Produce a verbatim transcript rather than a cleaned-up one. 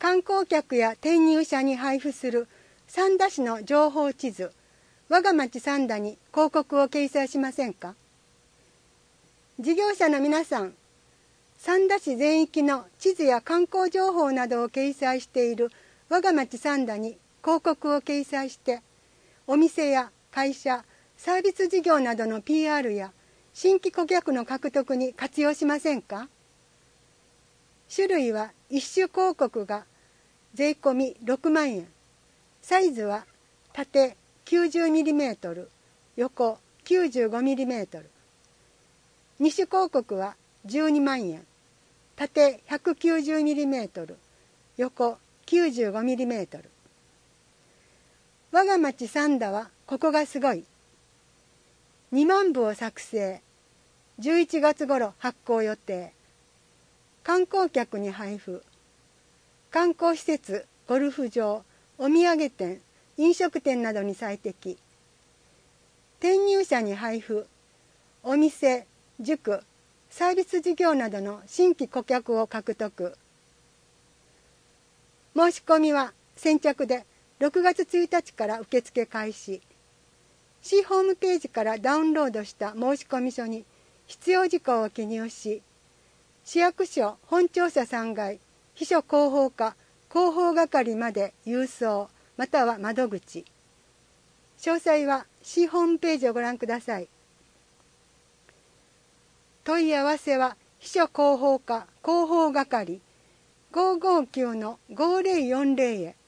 観光客や転入者に配布する三田市の情報地図、我が町三田に広告を掲載しませんか？事業者の皆さん、三田市全域の地図や観光情報などを掲載している我が町三田に広告を掲載して、お店や会社、サービス事業などの ピーアール や新規顧客の獲得に活用しませんか？種類は一種広告が税込みろくまんえん、サイズは縦 きゅうじゅうミリメートル、横 きゅうじゅうごミリメートル。二種広告はじゅうにまんえん、縦 ひゃくきゅうじゅうミリメートル、横 きゅうじゅうごミリメートル。我が町三田はここがすごい。にまんぶを作成。じゅういちがつ頃発行予定。観光客に配布。観光施設、ゴルフ場、お土産店、飲食店などに最適。転入者に配布。お店、塾、サービス事業などの新規顧客を獲得。申し込みは先着でろくがつついたちから受付開始。市ホームページからダウンロードした申込書に必要事項を記入し、市役所本庁舎さんがい秘書広報課広報係まで郵送または窓口。詳細は市ホームページをご覧ください。問い合わせは秘書広報課広報係ごーごーきゅうのごーぜろよんぜろへ。